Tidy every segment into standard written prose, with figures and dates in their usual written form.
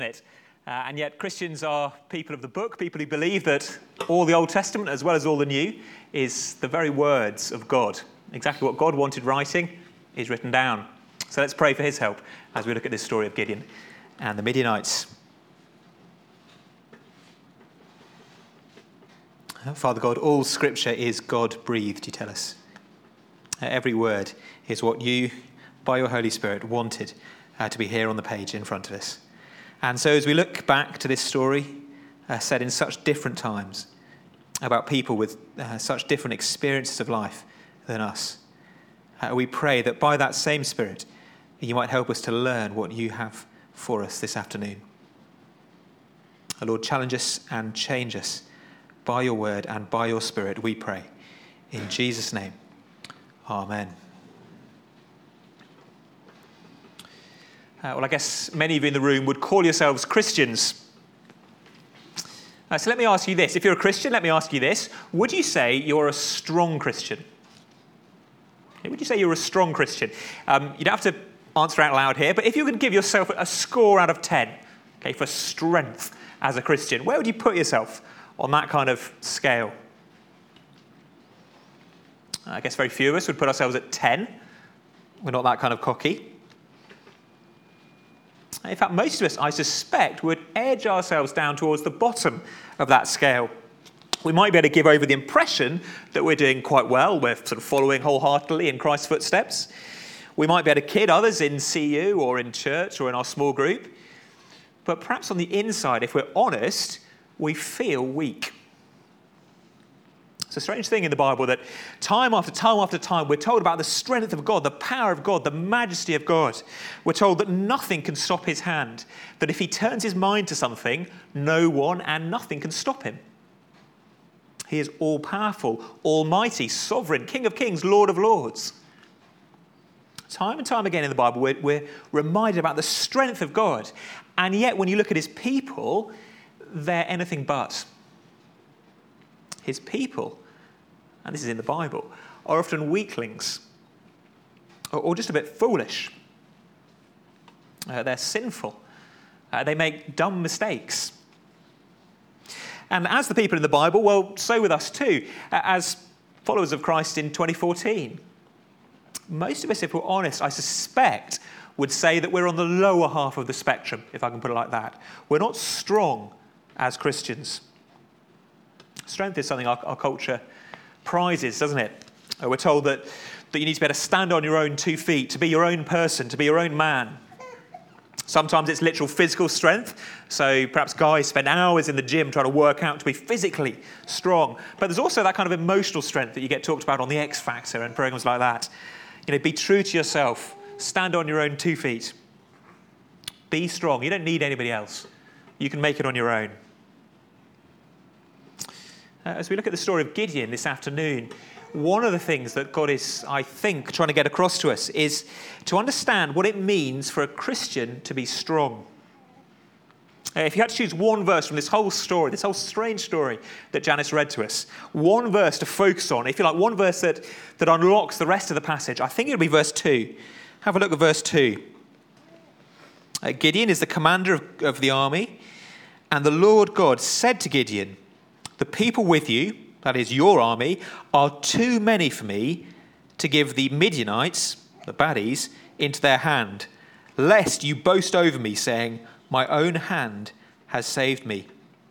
it. And yet Christians are people of the book, people who believe that all the Old Testament, as well as all the New, is the very words of God. Exactly what God wanted writing is written down. So let's pray for his help as we look at this story of Gideon and the Midianites. Father God, all Scripture is God-breathed, you tell us. Every word is what you, by your Holy Spirit, wanted to be here on the page in front of us. And so as we look back to this story, set in such different times, about people with such different experiences of life than us, we pray that by that same Spirit, you might help us to learn what you have for us this afternoon. Lord, challenge us and change us by your word and by your Spirit, we pray. In Jesus' name, amen. Well, I guess many of you in the room would call yourselves Christians. So let me ask you this. If you're a Christian, let me ask you this. Would you say you're a strong Christian? Would you say you're a strong Christian? You don't have to answer out loud here, but if you could give yourself a score out of 10, okay, for strength as a Christian, where would you put yourself on that kind of scale? I guess very few of us would put ourselves at 10. We're not that kind of cocky. In fact, most of us, I suspect, would edge ourselves down towards the bottom of that scale. We might be able to give over the impression that we're doing quite well. We're sort of following wholeheartedly in Christ's footsteps. We might be able to kid others in CU or in church or in our small group. But perhaps on the inside, if we're honest, we feel weak. It's a strange thing in the Bible that time after time after time we're told about the strength of God, the power of God, the majesty of God. We're told that nothing can stop his hand, that if he turns his mind to something, no one and nothing can stop him. He is all-powerful, almighty, sovereign, King of kings, Lord of lords. Time and time again in the Bible we're reminded about the strength of God, and yet when you look at his people, they're anything but. His people, and this is in the Bible, are often weaklings or just a bit foolish. They're sinful. They make dumb mistakes. And as the people in the Bible, well, so with us too, as followers of Christ in 2014. Most of us, if we're honest, I suspect, would say that we're on the lower half of the spectrum, if I can put it like that. We're not strong as Christians. Strength is something our culture prizes, doesn't it? We're told that you need to be able to stand on your own 2 feet, to be your own person, to be your own man. Sometimes it's literal physical strength. So perhaps guys spend hours in the gym trying to work out to be physically strong. But there's also that kind of emotional strength that you get talked about on the X Factor and programs like that. You know, be true to yourself. Stand on your own 2 feet. Be strong. You don't need anybody else. You can make it on your own. As we look at the story of Gideon this afternoon, one of the things that God is, I think, trying to get across to us is to understand what it means for a Christian to be strong. If you had to choose one verse from this whole story, this whole strange story that Janice read to us, one verse to focus on, if you like, one verse that unlocks the rest of the passage, I think it would be verse 2. Have a look at verse 2. Gideon is the commander of the army, and the Lord God said to Gideon, "The people with you, that is your army, are too many for me to give the Midianites, the baddies, into their hand, lest you boast over me, saying, 'My own hand has saved me.'"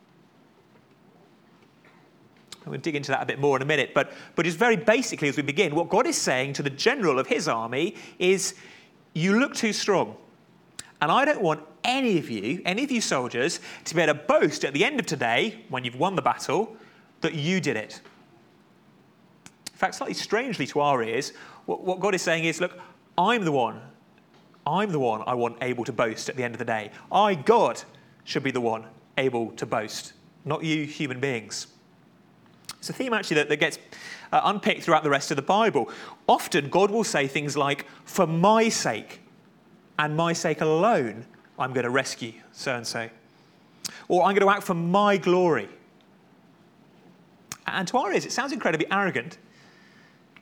I'm going to dig into that a bit more in a minute, but just very basically as we begin, what God is saying to the general of his army is, you look too strong. And I don't want any of you soldiers, to be able to boast at the end of today, when you've won the battle, that you did it. In fact, slightly strangely to our ears, what God is saying is, look, I'm the one I want able to boast at the end of the day. I, God, should be the one able to boast, not you human beings. It's a theme actually that gets unpicked throughout the rest of the Bible. Often God will say things like, for my sake, and my sake alone, I'm going to rescue so-and-so. Or I'm going to act for my glory. And to our ears, it sounds incredibly arrogant.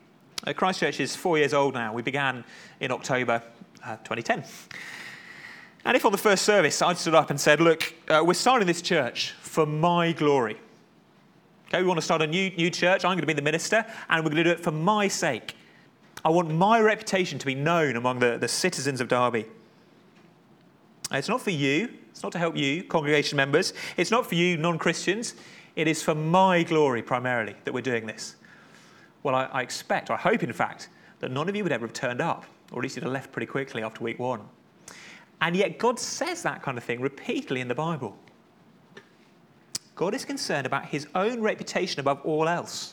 Christchurch is 4 years old now. We began in October 2010. And if on the first service I stood up and said, look, we're starting this church for my glory. Okay, we want to start a new church. I'm going to be the minister, and we're going to do it for my sake. I want my reputation to be known among the citizens of Derby. It's not for you. It's not to help you, congregation members. It's not for you, non-Christians. It is for my glory, primarily, that we're doing this. Well, I expect, or I hope, in fact, that none of you would ever have turned up, or at least you'd have left pretty quickly after week 1. And yet God says that kind of thing repeatedly in the Bible. God is concerned about his own reputation above all else.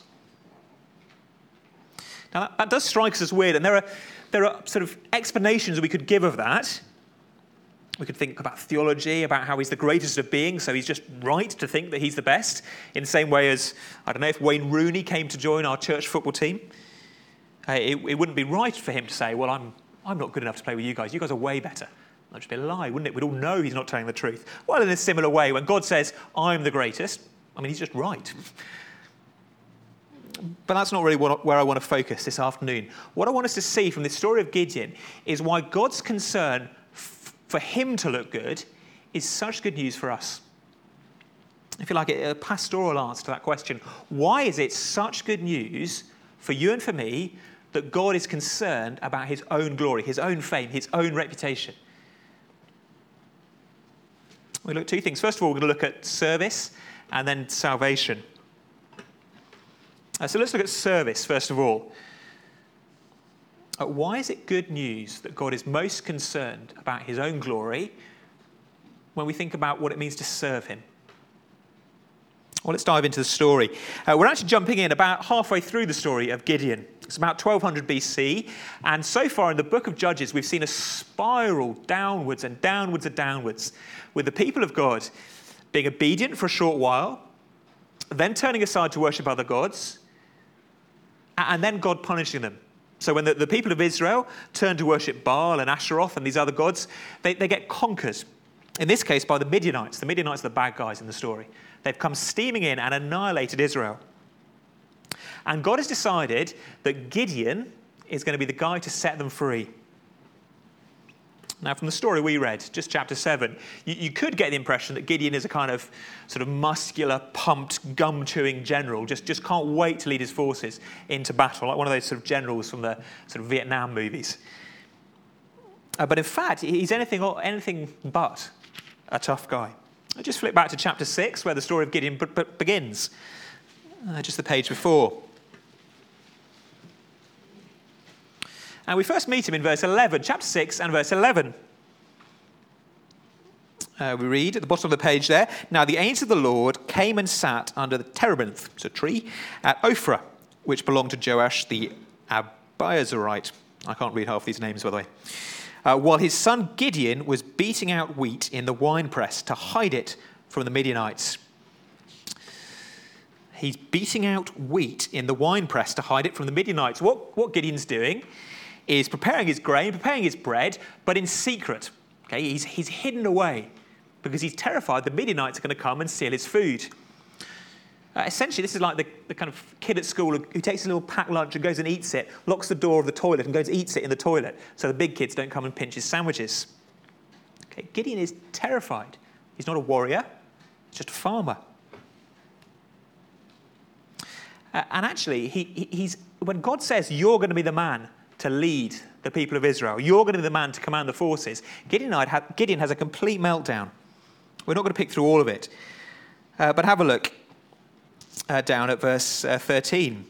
Now, that does strike us as weird, and there are sort of explanations we could give of that. We could think about theology, about how he's the greatest of beings, so he's just right to think that he's the best, in the same way as, I don't know, if Wayne Rooney came to join our church football team, it wouldn't be right for him to say, well, I'm not good enough to play with you guys. You guys are way better. That'd just be a lie, wouldn't it? We'd all know he's not telling the truth. Well, in a similar way, when God says, I'm the greatest, I mean, he's just right. But that's not really where I want to focus this afternoon. What I want us to see from this story of Gideon is why God's concern for him to look good is such good news for us. If you like, a pastoral answer to that question. Why is it such good news for you and for me that God is concerned about his own glory, his own fame, his own reputation? We look at two things. First of all, we're going to look at service and then salvation. So let's look at service, first of all. Why is it good news that God is most concerned about his own glory when we think about what it means to serve him? Well, let's dive into the story. We're actually jumping in about halfway through the story of Gideon. It's about 1200 BC, and so far in the book of Judges, we've seen a spiral downwards and downwards and downwards, with the people of God being obedient for a short while, then turning aside to worship other gods, and then God punishing them. So when the people of Israel turn to worship Baal and Asheroth and these other gods, they get conquered. In this case, by the Midianites. The Midianites are the bad guys in the story. They've come steaming in and annihilated Israel. And God has decided that Gideon is going to be the guy to set them free. Now, from the story we read, just chapter 7, you could get the impression that Gideon is a kind of sort of muscular, pumped, gum-chewing general, just can't wait to lead his forces into battle, like one of those sort of generals from the sort of Vietnam movies. But in fact, he's anything but a tough guy. I just flip back to chapter 6, where the story of Gideon begins, just the page before. And we first meet him in verse 11, chapter 6 and verse 11. We read at the bottom of the page there, now the angel of the Lord came and sat under the terebinth, it's a tree, at Ophrah, which belonged to Joash the Abiezrite. I can't read half these names, by the way. While his son Gideon was beating out wheat in the winepress to hide it from the Midianites. He's beating out wheat in the winepress to hide it from the Midianites. What Gideon's doing is preparing his grain, preparing his bread, but in secret. Okay, he's hidden away because he's terrified the Midianites are going to come and steal his food. Essentially, this is like the kind of kid at school who takes a little packed lunch and goes and eats it, locks the door of the toilet and goes and eats it in the toilet so the big kids don't come and pinch his sandwiches. Okay, Gideon is terrified. He's not a warrior, he's just a farmer. And actually, he's when God says, you're going to be the man to lead the people of Israel, you're going to be the man to command the forces, Gideon has a complete meltdown. We're not going to pick through all of it. But have a look down at verse 13.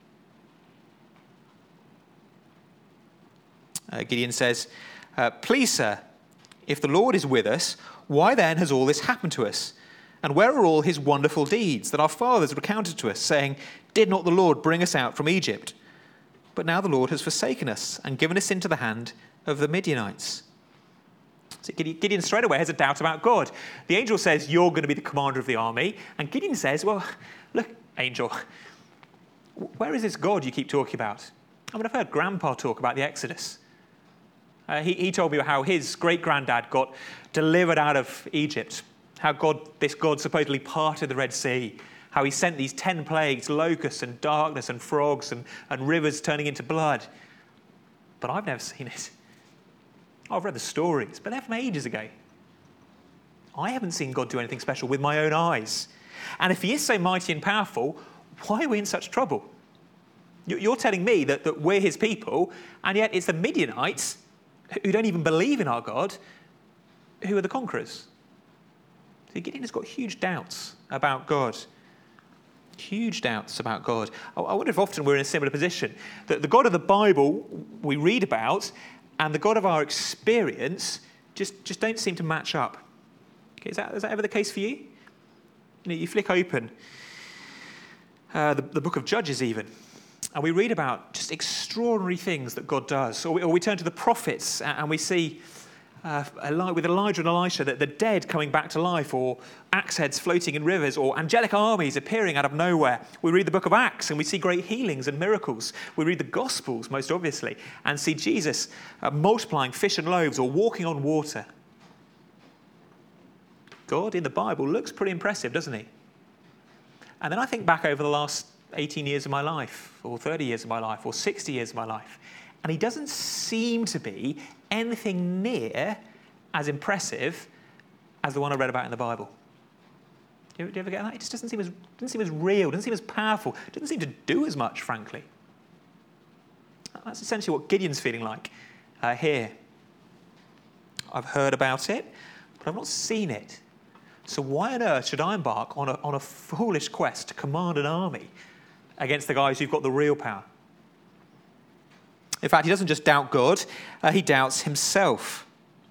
Gideon says, please, sir, if the Lord is with us, why then has all this happened to us? And where are all his wonderful deeds that our fathers recounted to us, saying, did not the Lord bring us out from Egypt? But now the Lord has forsaken us and given us into the hand of the Midianites. So Gideon straight away has a doubt about God. The angel says, you're going to be the commander of the army. And Gideon says, well, look, angel, where is this God you keep talking about? I mean, I've heard Grandpa talk about the Exodus. He told me how his great-granddad got delivered out of Egypt, how this God supposedly parted the Red Sea, how he sent these 10 plagues, locusts and darkness and frogs and rivers turning into blood. But I've never seen it. I've read the stories, but they're from ages ago. I haven't seen God do anything special with my own eyes. And if he is so mighty and powerful, why are we in such trouble? You're telling me that we're his people, and yet it's the Midianites who don't even believe in our God who are the conquerors. See, Gideon has got huge doubts about God. Huge doubts about God. I wonder if often we're in a similar position, that the God of the Bible we read about and the God of our experience just don't seem to match up. Okay, is that ever the case for you? You flick open the book of Judges even, and we read about just extraordinary things that God does. Or we turn to the prophets and we see with Elijah and Elisha, the dead coming back to life, or axe heads floating in rivers, or angelic armies appearing out of nowhere. We read the book of Acts and we see great healings and miracles. We read the Gospels, most obviously, and see Jesus multiplying fish and loaves or walking on water. God in the Bible looks pretty impressive, doesn't he? And then I think back over the last 18 years of my life, or 30 years of my life, or 60 years of my life, and he doesn't seem to be anything near as impressive as the one I read about in the Bible. Do you ever get that? It just doesn't seem as real, doesn't seem as powerful, doesn't seem to do as much, frankly. That's essentially what Gideon's feeling like here. I've heard about it, but I've not seen it. So why on earth should I embark on a foolish quest to command an army against the guys who've got the real power? In fact, he doesn't just doubt God, he doubts himself.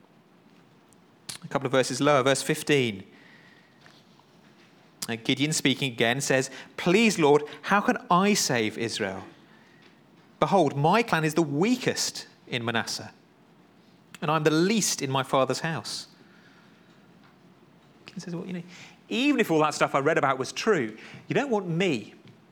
A couple of verses lower, verse 15. Gideon, speaking again, says, "Please, Lord, how can I save Israel? Behold, my clan is the weakest in Manasseh, and I'm the least in my father's house." He says, well, even if all that stuff I read about was true, you don't want me.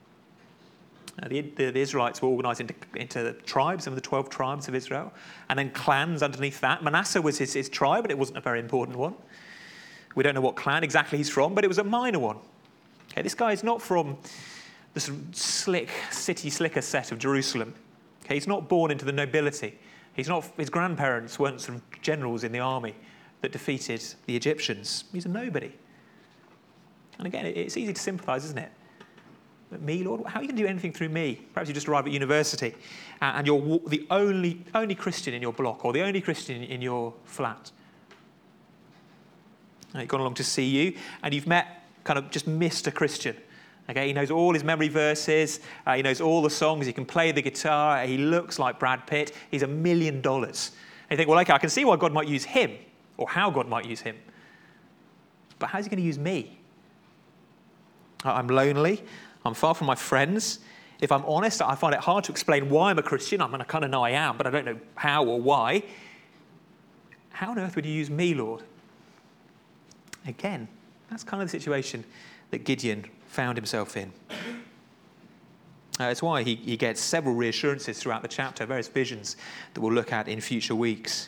The Israelites were organised into tribes, some of the 12 tribes of Israel, and then clans underneath that. Manasseh was his tribe, but it wasn't a very important one. We don't know what clan exactly he's from, but it was a minor one. Okay, this guy is not from the sort of city slicker set of Jerusalem. Okay, he's not born into the nobility. His grandparents weren't sort of generals in the army that defeated the Egyptians. He's a nobody. And again, it's easy to sympathise, isn't it? But me, Lord, how are you going to do anything through me? Perhaps you just arrive at university and you're the only Christian in your block, or the only Christian in your flat. He's gone along to see you, and you've just missed a Christian. Okay, he knows all his memory verses, he knows all the songs, he can play the guitar, he looks like Brad Pitt, he's $1 million. And you think, well, okay, I can see why God might use him, or how God might use him. But how's he going to use me? I'm lonely. I'm far from my friends. If I'm honest, I find it hard to explain why I'm a Christian. I kind of know I am, but I don't know how or why. How on earth would you use me, Lord? Again, that's kind of the situation that Gideon found himself in. It's why he gets several reassurances throughout the chapter, various visions that we'll look at in future weeks.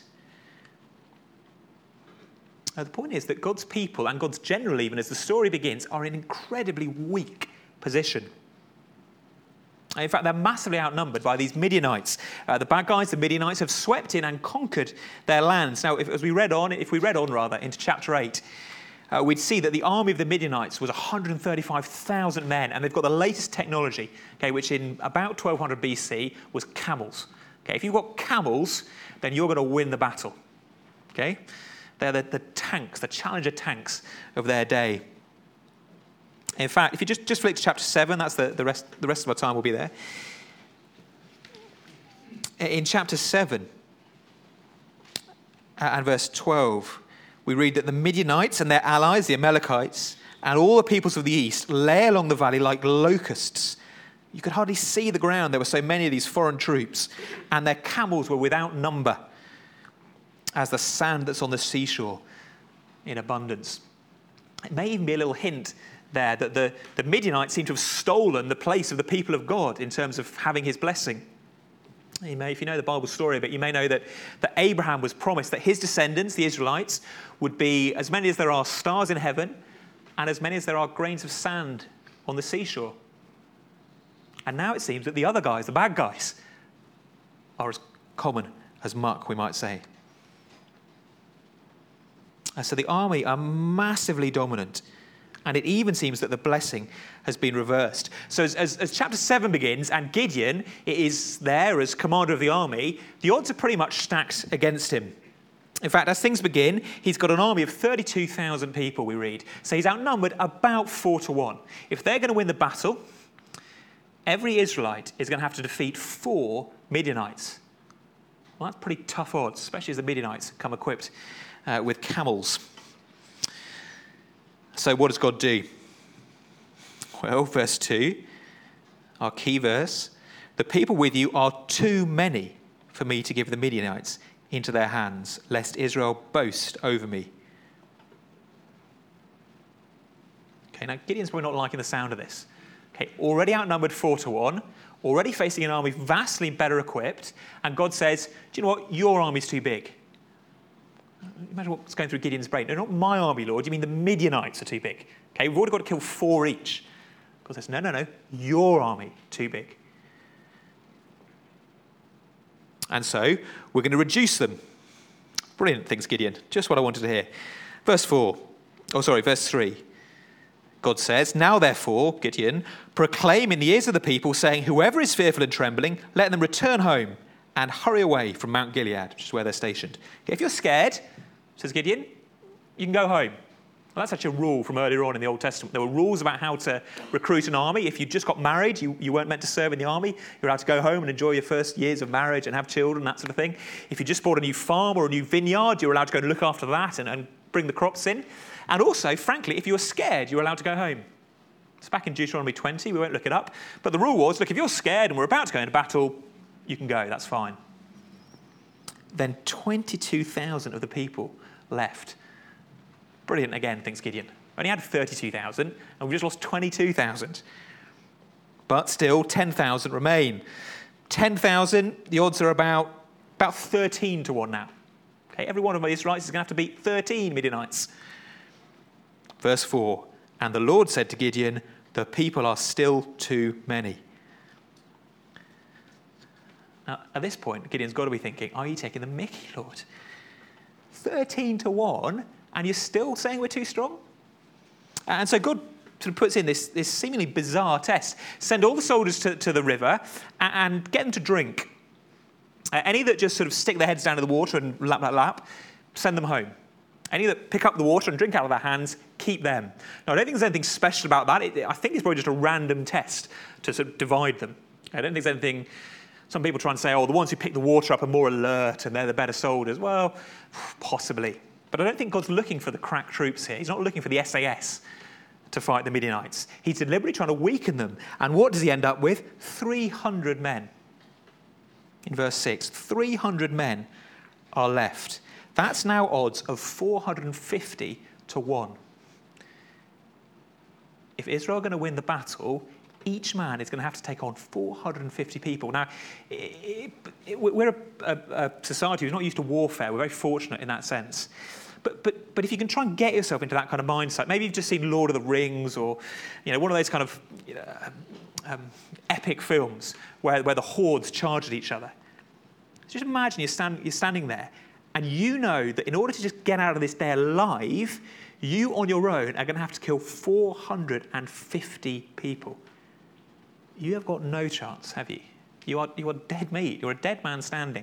The point is that God's people, and God's general even as the story begins, are in an incredibly weak position. In fact, they're massively outnumbered by these Midianites. The bad guys, the Midianites, have swept in and conquered their lands. Now, if we read on into chapter 8, we'd see that the army of the Midianites was 135,000 men, and they've got the latest technology, okay, which in about 1200 BC was camels. Okay, if you've got camels, then you're going to win the battle. Okay, they're the tanks, the Challenger tanks of their day. In fact, if you just flick to chapter 7, that's the rest of our time will be there. In chapter 7 and verse 12, we read that the Midianites and their allies, the Amalekites, and all the peoples of the east lay along the valley like locusts. You could hardly see the ground. There were so many of these foreign troops, and their camels were without number, as the sand that's on the seashore in abundance. It may even be a little hint there that the Midianites seem to have stolen the place of the people of God in terms of having his blessing. If you know the Bible story, but you may know that Abraham was promised that his descendants, the Israelites, would be as many as there are stars in heaven and as many as there are grains of sand on the seashore. And now it seems that the other guys, the bad guys, are as common as muck, we might say. So the army are massively dominant. And it even seems that the blessing has been reversed. So as chapter 7 begins, and Gideon is there as commander of the army, the odds are pretty much stacked against him. In fact, as things begin, he's got an army of 32,000 people, we read. So he's outnumbered about 4-1. If they're going to win the battle, every Israelite is going to have to defeat 4 Midianites. Well, that's pretty tough odds, especially as the Midianites come equipped with camels. So what does God do? Well, verse 2, our key verse, the people with you are too many for me to give the Midianites into their hands, lest Israel boast over me. Okay, now Gideon's probably not liking the sound of this. Okay, already outnumbered 4-1, already facing an army vastly better equipped, and God says, do you know what, your army's too big. Imagine what's going through Gideon's brain. No, not my army, Lord. You mean the Midianites are too big? Okay, we've already got to kill 4 each. God says, no, your army too big. And so we're going to reduce them. Brilliant, thinks Gideon. Just what I wanted to hear. Verse 3. God says, now therefore, Gideon, proclaim in the ears of the people, saying, whoever is fearful and trembling, let them return home and hurry away from Mount Gilead, which is where they're stationed. Okay, if you're scared, says Gideon, you can go home. Well, that's actually a rule from earlier on in the Old Testament. There were rules about how to recruit an army. If you just got married, you weren't meant to serve in the army. You were allowed to go home and enjoy your first years of marriage and have children, that sort of thing. If you just bought a new farm or a new vineyard, you were allowed to go and look after that and bring the crops in. And also, frankly, if you were scared, you were allowed to go home. It's back in Deuteronomy 20. We won't look it up. But the rule was, look, if you're scared and we're about to go into battle, you can go. That's fine. Then 22,000 of the people left. Brilliant again, thinks Gideon. Only had 32,000, and we've just lost 22,000. But still, 10,000 remain. 10,000, the odds are about 13-1 now. Okay, every one of the Israelites is going to have to beat 13 Midianites. Verse 4, and the Lord said to Gideon, the people are still too many. Now, at this point, Gideon's got to be thinking, are you taking the mickey, Lord? 13-1, and you're still saying we're too strong? And so God sort of puts in this seemingly bizarre test. Send all the soldiers to the river and get them to drink. Any that just sort of stick their heads down in the water and lap, send them home. Any that pick up the water and drink out of their hands, keep them. Now, I don't think there's anything special about that. I think it's probably just a random test to sort of divide them. I don't think there's anything. Some people try and say, the ones who pick the water up are more alert and they're the better soldiers. Well, possibly. But I don't think God's looking for the crack troops here. He's not looking for the SAS to fight the Midianites. He's deliberately trying to weaken them. And what does he end up with? 300 men. In verse 6, 300 men are left. That's now odds of 450-1. If Israel are going to win the battle, each man is going to have to take on 450 people. Now, we're a society who's not used to warfare. We're very fortunate in that sense. But if you can try and get yourself into that kind of mindset, maybe you've just seen Lord of the Rings or one of those kind of epic films where the hordes charge at each other. Just imagine you're standing there and you know that in order to just get out of this day alive, you on your own are going to have to kill 450 people. You have got no chance, have you? You are dead meat. You're a dead man standing.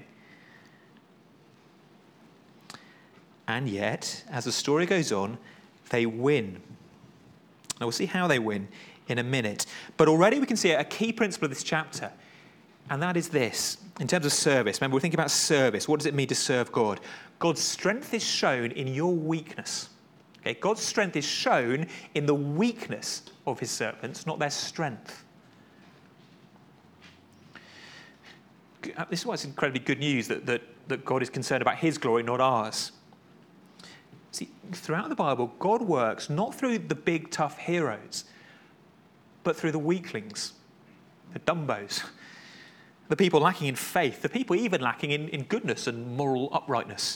And yet, as the story goes on, they win. Now, we'll see how they win in a minute. But already we can see a key principle of this chapter, and that is this. In terms of service, remember, we're thinking about service. What does it mean to serve God? God's strength is shown in your weakness. Okay? God's strength is shown in the weakness of his servants, not their strength. This is why it's incredibly good news that God is concerned about his glory, not ours. See, throughout the Bible, God works not through the big, tough heroes, but through the weaklings, the dumbos, the people lacking in faith, the people even lacking in goodness and moral uprightness.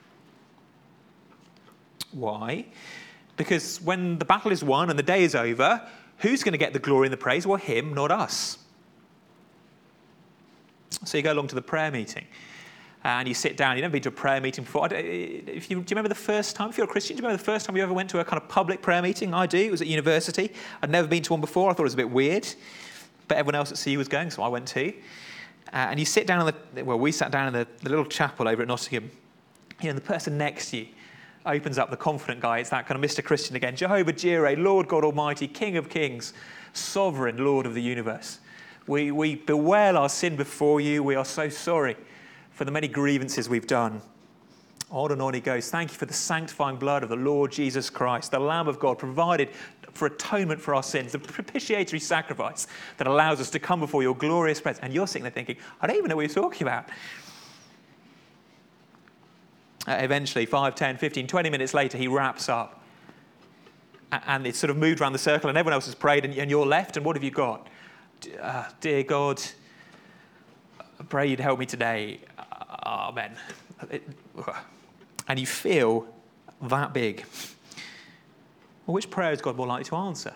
Why? Because when the battle is won and the day is over, who's going to get the glory and the praise? Well, him, not us. So you go along to the prayer meeting, and you sit down. You've never been to a prayer meeting before. Do you remember the first time, if you're a Christian, do you remember the first time you ever went to a kind of public prayer meeting? I do. It was at university. I'd never been to one before. I thought it was a bit weird, but everyone else at CU was going, so I went too. And you sit down we sat down in the little chapel over at Nottingham. And the person next to you opens up, the confident guy. It's that kind of Mr. Christian again. Jehovah Jireh, Lord God Almighty, King of Kings, Sovereign Lord of the universe. We bewail our sin before you. We are so sorry for the many grievances we've done. On and on he goes. Thank you for the sanctifying blood of the Lord Jesus Christ, the Lamb of God, provided for atonement for our sins, the propitiatory sacrifice that allows us to come before your glorious presence. And you're sitting there thinking, I don't even know what you're talking about. Eventually, 5, 10, 15, 20 minutes later, he wraps up. And it's sort of moved around the circle, and everyone else has prayed, and you're left, and what have you got? Dear God, I pray you'd help me today. Amen. And you feel that big. Well, which prayer is God more likely to answer?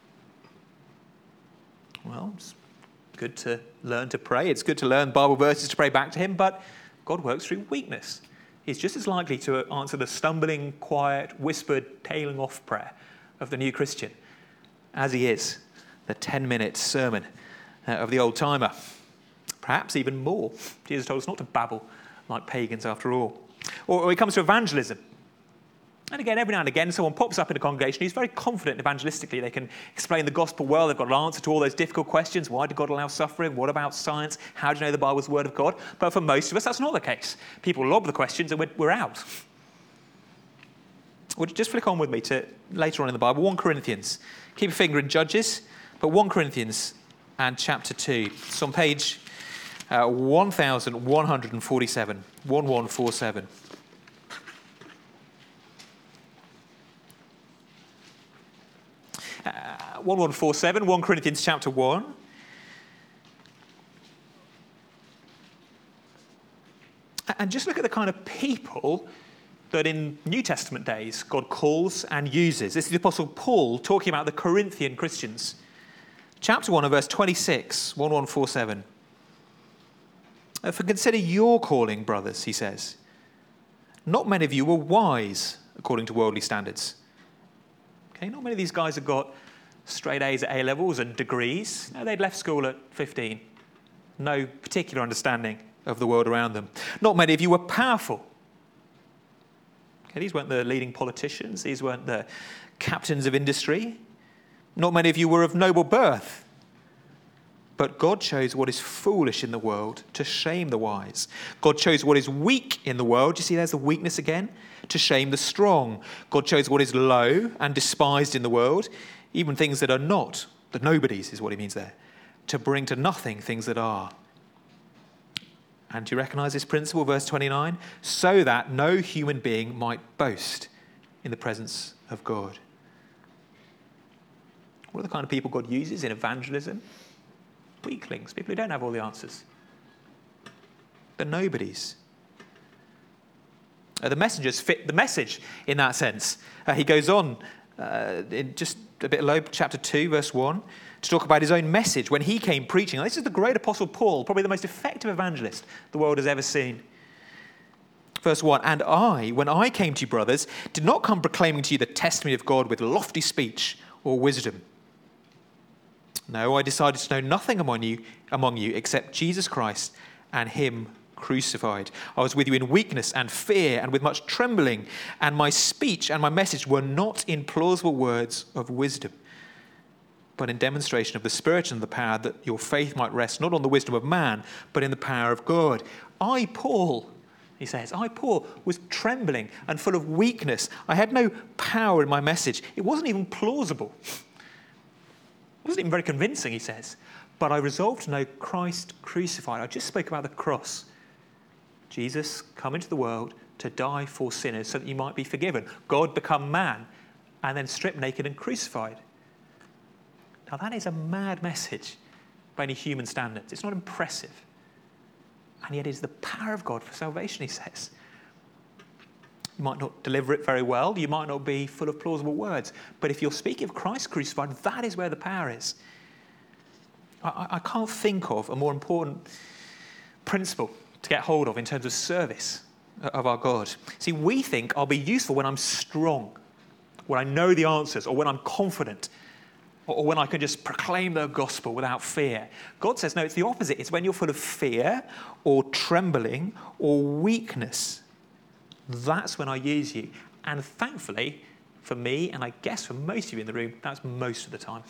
Well, it's good to learn to pray. It's good to learn Bible verses to pray back to him, but God works through weakness. He's just as likely to answer the stumbling, quiet, whispered, tailing off prayer of the new Christian as he is the 10-minute sermon of the old-timer. Perhaps even more. Jesus told us not to babble like pagans after all. Or it comes to evangelism. And again, every now and again, someone pops up in a congregation who's very confident evangelistically. They can explain the gospel well. They've got an answer to all those difficult questions. Why did God allow suffering? What about science? How do you know the Bible is the word of God? But for most of us, that's not the case. People lob the questions and we're out. Well, just flick on with me to later on in the Bible, 1 Corinthians. Keep your finger in Judges, but 1 Corinthians and chapter 2. It's on page 1147, 1147. 1147, 1 Corinthians chapter 1. And just look at the kind of people that in New Testament days God calls and uses. This is the Apostle Paul talking about the Corinthian Christians. Chapter 1 and verse 26, 1147. For consider your calling, brothers, he says. Not many of you were wise according to worldly standards. Okay, not many of these guys have got straight A's at A-levels and degrees. No, they'd left school at 15. No particular understanding of the world around them. Not many of you were powerful. Okay, these weren't the leading politicians. These weren't the captains of industry. Not many of you were of noble birth. But God chose what is foolish in the world to shame the wise. God chose what is weak in the world. You see, there's the weakness again. To shame the strong. God chose what is low and despised in the world, even things that are not, the nobodies is what he means there, to bring to nothing things that are. And do you recognize this principle, verse 29? So that no human being might boast in the presence of God. What are the kind of people God uses in evangelism? Weaklings, people who don't have all the answers. The nobodies. The messengers fit the message in that sense. He goes on in just a bit low, chapter 2, verse 1, to talk about his own message when he came preaching. Now, this is the great Apostle Paul, probably the most effective evangelist the world has ever seen. Verse 1, and I, when I came to you, brothers, did not come proclaiming to you the testimony of God with lofty speech or wisdom. No, I decided to know nothing among you except Jesus Christ and him crucified. I was with you in weakness and fear and with much trembling, and my speech and my message were not in plausible words of wisdom, but in demonstration of the Spirit and the power, that your faith might rest not on the wisdom of man, but in the power of God. I, Paul, he says, I, Paul, was trembling and full of weakness. I had no power in my message. It wasn't even plausible. It wasn't even very convincing, he says. But I resolved to know Christ crucified. I just spoke about the cross. Jesus come into the world to die for sinners so that you might be forgiven. God become man and then stripped naked and crucified. Now that is a mad message by any human standards. It's not impressive. And yet it is the power of God for salvation, he says. You might not deliver it very well. You might not be full of plausible words. But if you're speaking of Christ crucified, that is where the power is. I can't think of a more important principle to get hold of in terms of service of our God. See, we think I'll be useful when I'm strong, when I know the answers, or when I'm confident, or when I can just proclaim the gospel without fear. God says, no, it's the opposite. It's when you're full of fear or trembling or weakness. That's when I use you. And thankfully, for me, and I guess for most of you in the room, that's most of the time.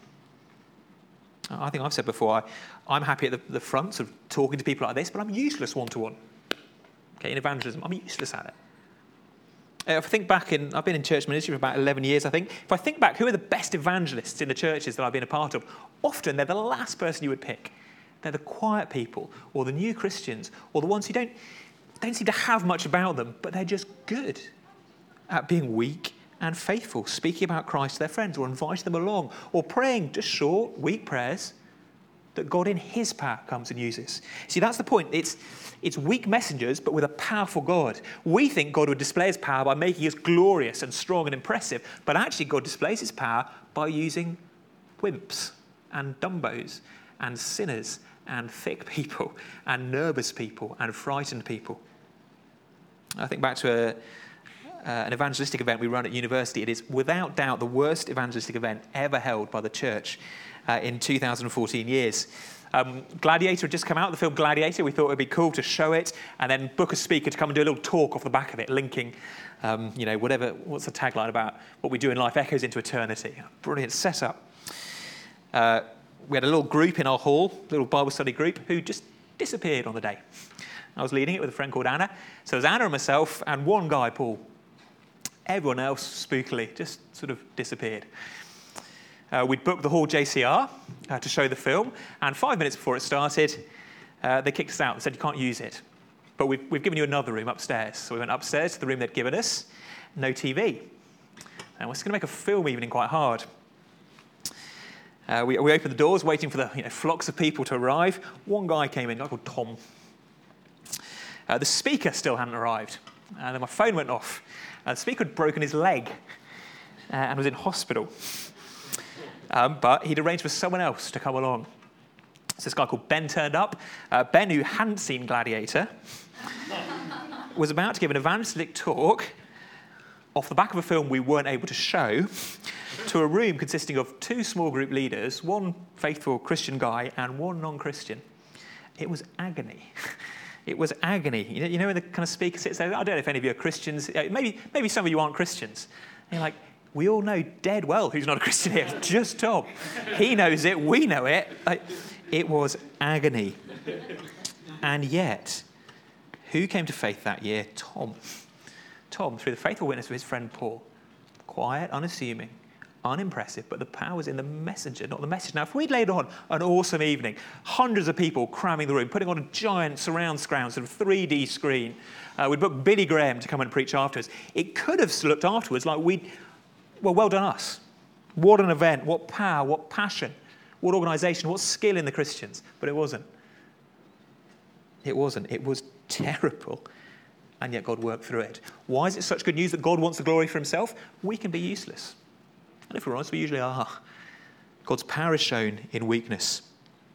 I think I've said before, I'm happy at the front, sort of talking to people like this, but I'm useless one-to-one. Okay, in evangelism, I'm useless at it. If I think back I've been in church ministry for about 11 years, I think. If I think back, who are the best evangelists in the churches that I've been a part of? Often they're the last person you would pick. They're the quiet people, or the new Christians, or the ones who don't seem to have much about them, but they're just good at being weak and faithful, speaking about Christ to their friends, or inviting them along, or praying just short, weak prayers that God in his power comes and uses. See, that's the point. It's weak messengers, but with a powerful God. We think God would display his power by making us glorious and strong and impressive, but actually God displays his power by using wimps and dumbos and sinners and thick people and nervous people and frightened people. I think back to an evangelistic event we run at university. It is without doubt the worst evangelistic event ever held by the church in 2014 years. Gladiator had just come out, the film Gladiator. We thought it would be cool to show it and then book a speaker to come and do a little talk off the back of it, linking, what's the tagline about what we do in life echoes into eternity. Brilliant setup. We had a little group in our hall, a little Bible study group, who just disappeared on the day. I was leading it with a friend called Anna. So it was Anna and myself and one guy, Paul. Everyone else, spookily, just sort of disappeared. We'd booked the hall JCR to show the film, and 5 minutes before it started, they kicked us out and said, you can't use it. But we've given you another room upstairs. So we went upstairs to the room they'd given us, no TV. And we're just going to make a film evening quite hard. We opened the doors, waiting for the flocks of people to arrive. One guy came in, a guy called Tom. The speaker still hadn't arrived. And then my phone went off. The speaker had broken his leg and was in hospital. But he'd arranged for someone else to come along. So this guy called Ben turned up. Ben, who hadn't seen Gladiator, was about to give an evangelistic talk off the back of a film we weren't able to show to a room consisting of 2 small group leaders, one faithful Christian guy and one non-Christian. It was agony. It was agony. You know when the kind of speaker sits there, I don't know if any of you are Christians. Maybe some of you aren't Christians. And you're like, we all know dead well who's not a Christian here. It's just Tom. He knows it. We know it. It was agony. And yet, who came to faith that year? Tom. Tom, through the faithful witness of his friend Paul. Quiet, unassuming, unimpressive, but the power was in the messenger, not the message. Now, if we'd laid on an awesome evening, hundreds of people cramming the room, putting on a giant surround sound, sort of 3D screen, we'd booked Billy Graham to come and preach afterwards. It could have looked afterwards like well done us. What an event, what power, what passion, what organisation, what skill in the Christians. But it wasn't. It wasn't. It was terrible. And yet God worked through it. Why is it such good news that God wants the glory for himself? We can be useless. And if we're honest, we usually are. God's power is shown in weakness.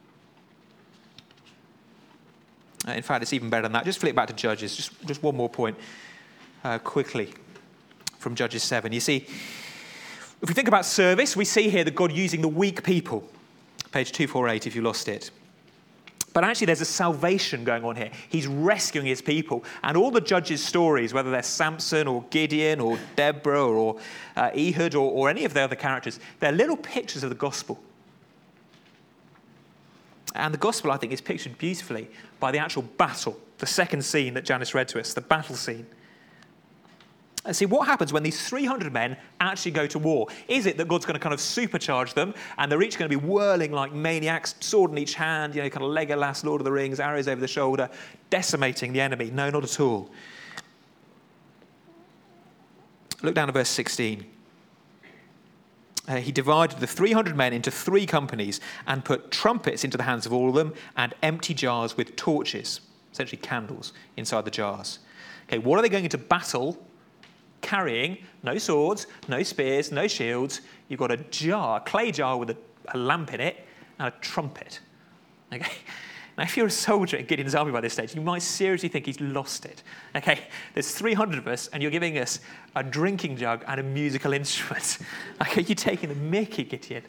In fact, it's even better than that. Just flip back to Judges. Just one more point quickly from Judges 7. You see, if we think about service, we see here that God using the weak people. Page 248 if you lost it. But actually there's a salvation going on here. He's rescuing his people. And all the Judges' stories, whether they're Samson or Gideon or Deborah or Ehud or any of the other characters, they're little pictures of the gospel. And the gospel, I think, is pictured beautifully by the actual battle, the second scene that Janice read to us, the battle scene. And see, what happens when these 300 men actually go to war? Is it that God's going to kind of supercharge them and they're each going to be whirling like maniacs, sword in each hand, kind of Legolas, Lord of the Rings, arrows over the shoulder, decimating the enemy? No, not at all. Look down at verse 16. He divided the 300 men into 3 companies and put trumpets into the hands of all of them and empty jars with torches, essentially candles, inside the jars. Okay, what are they going into battle carrying? No swords, no spears, no shields. You've got a clay jar with a lamp in it, and a trumpet. Okay? Now, if you're a soldier in Gideon's army by this stage, you might seriously think he's lost it. Okay, there's 300 of us, and you're giving us a drinking jug and a musical instrument. Okay, you're taking the mickey, Gideon.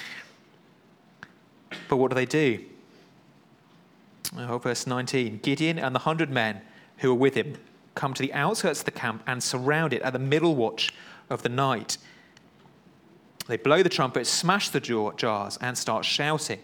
But what do? Oh, verse 19. Gideon and the 100 men who were with him come to the outskirts of the camp and surround it at the middle watch of the night. They blow the trumpets, smash the jars, and start shouting.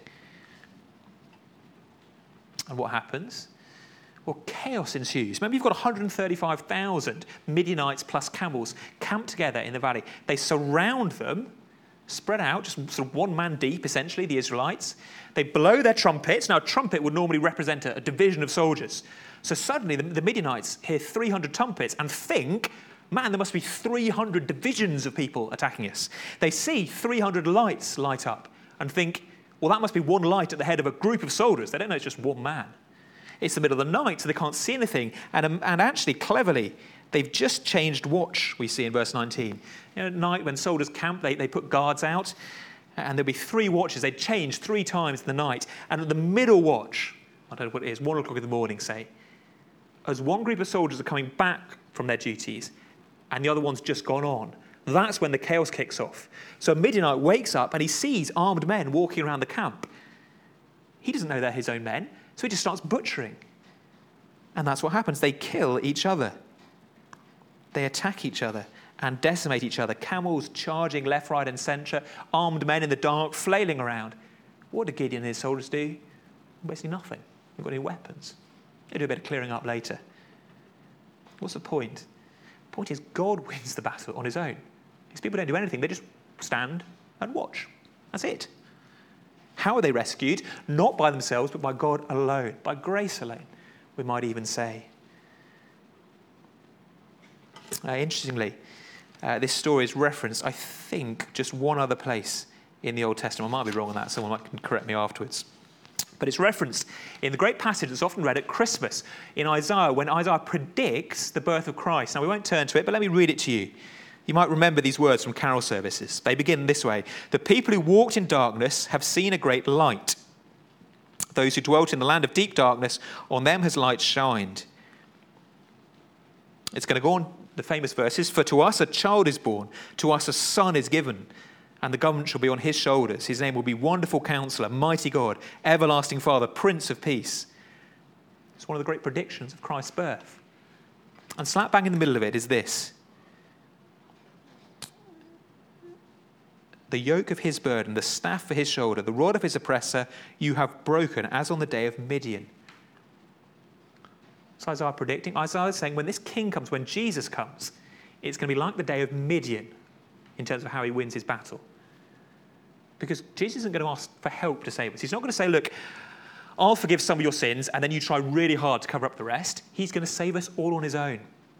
And what happens? Well, chaos ensues. Remember, you've got 135,000 Midianites plus camels camped together in the valley. They surround them, spread out, just sort of one man deep, essentially, the Israelites. They blow their trumpets. Now, a trumpet would normally represent a division of soldiers. So suddenly, the Midianites hear 300 trumpets and think, man, there must be 300 divisions of people attacking us. They see 300 lights light up and think, well, that must be one light at the head of a group of soldiers. They don't know it's just one man. It's the middle of the night, so they can't see anything. And actually, cleverly, they've just changed watch, we see in verse 19. At night, when soldiers camp, they put guards out, and there'll be 3 watches. They'd change 3 times in the night. And at the middle watch, I don't know what it is, 1 o'clock in the morning, say, as one group of soldiers are coming back from their duties, and the other one's just gone on, that's when the chaos kicks off. So Midianite wakes up and he sees armed men walking around the camp. He doesn't know they're his own men, so he just starts butchering. And that's what happens. They kill each other. They attack each other and decimate each other. Camels charging left, right, and centre. Armed men in the dark flailing around. What do Gideon and his soldiers do? Basically nothing. They've got any weapons. They do a bit of clearing up later. What's the point? The point is God wins the battle on his own. These people don't do anything. They just stand and watch. That's it. How are they rescued? Not by themselves, but by God alone. By grace alone, we might even say. Interestingly, this story is referenced, I think, just one other place in the Old Testament. I might be wrong on that. Someone might correct me afterwards. But it's referenced in the great passage that's often read at Christmas in Isaiah, when Isaiah predicts the birth of Christ. Now, we won't turn to it, but let me read it to you. You might remember these words from carol services. They begin this way. The people who walked in darkness have seen a great light. Those who dwelt in the land of deep darkness, on them has light shined. It's going to go on, the famous verses. For to us a child is born, to us a son is given, and the government shall be on his shoulders. His name will be Wonderful Counselor, Mighty God, Everlasting Father, Prince of Peace. It's one of the great predictions of Christ's birth. And slap bang in the middle of it is this. The yoke of his burden, the staff for his shoulder, the rod of his oppressor, you have broken, as on the day of Midian. So Isaiah predicting, Isaiah is saying when this king comes, when Jesus comes, it's going to be like the day of Midian in terms of how he wins his battle. Because Jesus isn't going to ask for help to save us. He's not going to say, look, I'll forgive some of your sins, and then you try really hard to cover up the rest. He's going to save us all on his own.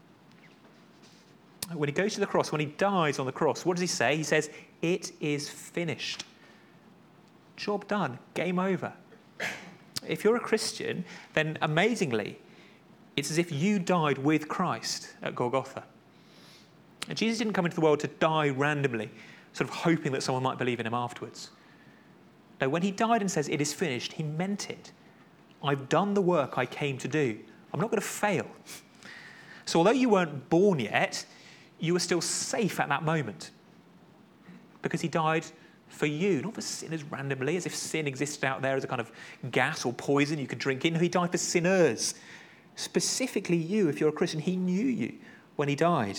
When he goes to the cross, when he dies on the cross, what does he say? He says, it is finished. Job done. Game over. If you're a Christian, then amazingly, it's as if you died with Christ at Golgotha. And Jesus didn't come into the world to die randomly, sort of hoping that someone might believe in him afterwards. No, when he died and says, it is finished, he meant it. I've done the work I came to do. I'm not going to fail. So although you weren't born yet, you were still safe at that moment. Because he died for you, not for sinners randomly, as if sin existed out there as a kind of gas or poison you could drink in. No, he died for sinners. Specifically you, if you're a Christian, he knew you when he died.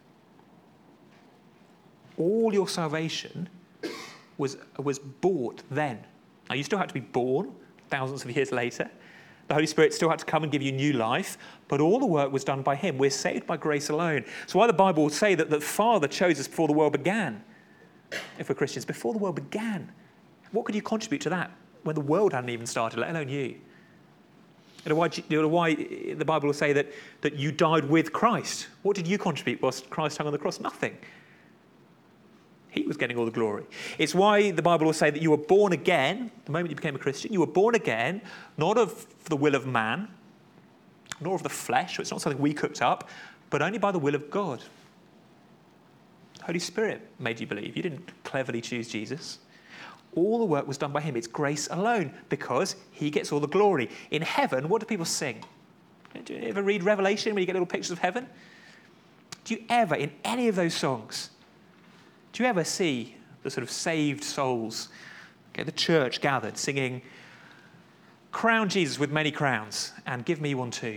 All your salvation was bought then. Now, you still had to be born thousands of years later. The Holy Spirit still had to come and give you new life, but all the work was done by him. We're saved by grace alone. So why the Bible will say that the Father chose us before the world began, if we're Christians, before the world began. What could you contribute to that when the world hadn't even started, let alone you? Why the Bible will say that you died with Christ. What did you contribute whilst Christ hung on the cross? Nothing. He was getting all the glory. It's why the Bible will say that you were born again, the moment you became a Christian, you were born again, not of the will of man, nor of the flesh, so it's not something we cooked up, but only by the will of God. The Holy Spirit made you believe. You didn't cleverly choose Jesus. All the work was done by him. It's grace alone because he gets all the glory. In heaven, what do people sing? Do you ever read Revelation when you get little pictures of heaven? Do you ever, in any of those songs, do you ever see the sort of saved souls, the church gathered, singing, "Crown Jesus with many crowns and give me one too.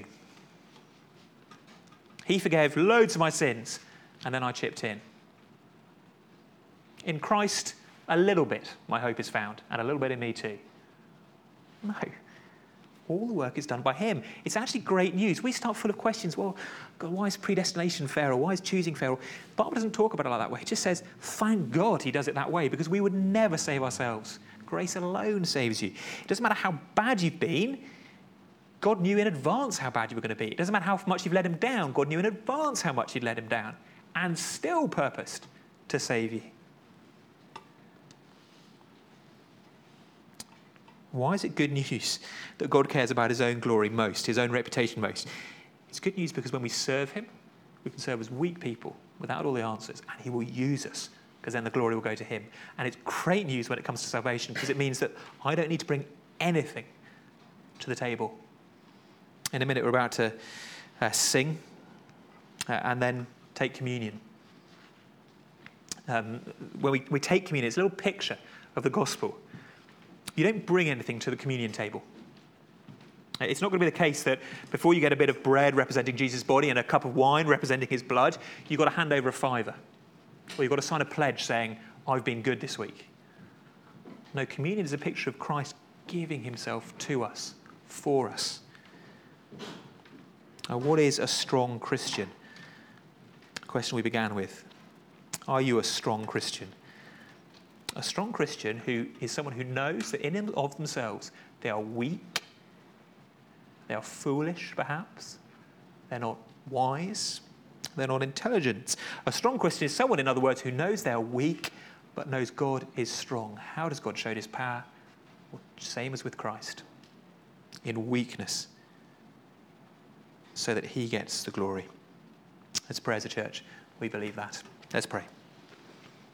He forgave loads of my sins and then I chipped in. In Christ, a little bit my hope is found and a little bit in me too." No. All the work is done by him. It's actually great news. We start full of questions. Well, God, why is predestination fair? Or why is choosing fair? The Bible doesn't talk about it like that way. It just says, thank God he does it that way because we would never save ourselves. Grace alone saves you. It doesn't matter how bad you've been. God knew in advance how bad you were going to be. It doesn't matter how much you've let him down. God knew in advance how much you'd let him down and still purposed to save you. Why is it good news that God cares about his own glory most, his own reputation most? It's good news because when we serve him, we can serve as weak people without all the answers, and he will use us because then the glory will go to him. And it's great news when it comes to salvation because it means that I don't need to bring anything to the table. In a minute, we're about to sing and then take communion. When we take communion, it's a little picture of the gospel. You don't bring anything to the communion table. It's not going to be the case that before you get a bit of bread representing Jesus' body and a cup of wine representing his blood, you've got to hand over a $5. Or you've got to sign a pledge saying, I've been good this week. No, communion is a picture of Christ giving himself to us, for us. Now, what is a strong Christian? A question we began with. Are you a strong Christian? A strong Christian who is someone who knows that in and of themselves they are weak, they are foolish perhaps, they're not wise, they're not intelligent. A strong Christian is someone, in other words, who knows they are weak but knows God is strong. How does God show his power? Well, same as with Christ, in weakness, so that he gets the glory. Let's pray as a church. We believe that. Let's pray.